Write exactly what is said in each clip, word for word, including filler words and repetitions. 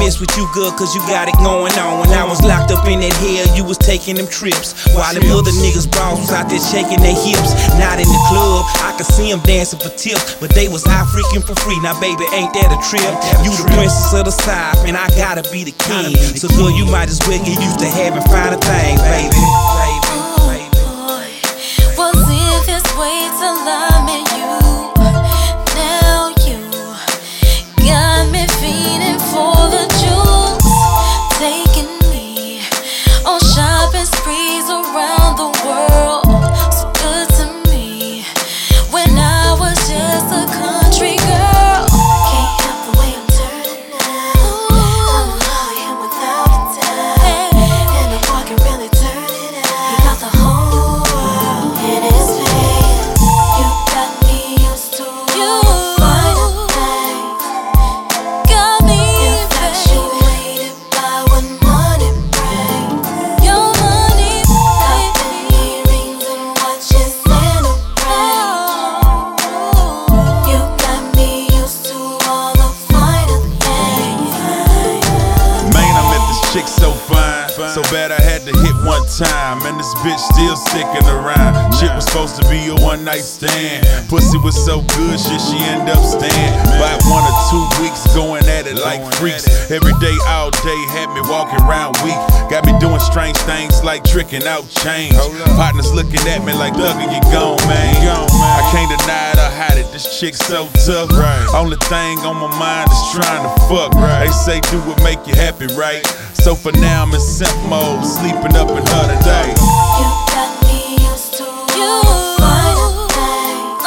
mess with you, good, cause you got it going on. When I was locked up in that hell, you was taking them trips, while them other niggas bras was out there shaking their hips. Not in the club, I could see them dancing for tips, but they was out freaking for free. Now baby, ain't that a trip? You the princess of the South, and I gotta be the king. So girl, you might as well get used to having finer things, baby. Baby, boy, was it this way till I met you? Now you got me feeding for the juice, taking me on shopping sprees around the world. So good to me when I was just a country girl. Can't help the way I'm turning now. I'm lying without a doubt, and I'm walking really turning out. He got the whole world in his hands. You got me used to all the finer things. Got me infatuated by what money brings. Your money, baby, rings and watches and a ring. You got me used to all the finer things. Man, I met this chick so fine, so bad I had to hit one time, and this bitch still sticking around. Shit was supposed to be a one night stand. Pussy was so good, shit she ended up staying. About one or two weeks going at it like freaks. Every day, all day, had me walking around weak. Got me doing strange things like tricking out change. Partners looking at me like, Thugger, you gone, man. I can't deny it or hide it, this chick's so tough. Only thing on my mind is trying to fuck. They say do what make you happy, right? So for now I'm in simp mode, sleeping up in her today. You got me used to all the finer things.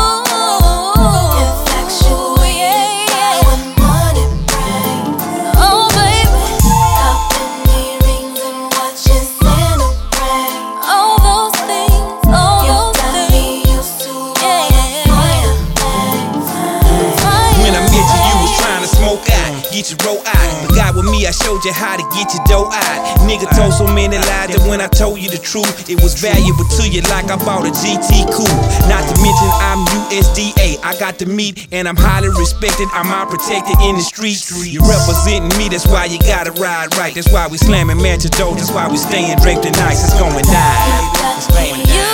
Infatuated by what money brings. Oh baby, copping earrings and watches and a ring. All those things, all those things. You got me used to all the finer things. when I met you, you was trying to smoke out, get your roll out. But God with me, I showed you how to get your dough out. Nigga told so many lies that when I told you the truth, it was valuable to you like I bought a G T coupe. Not to mention I'm U S D A, I got the meat and I'm highly respected. I'm out protected in the streets. You representing me, that's why you gotta ride right. That's why we slamming mansion doors, that's why we staying draped in ice. It's going down. It's going down.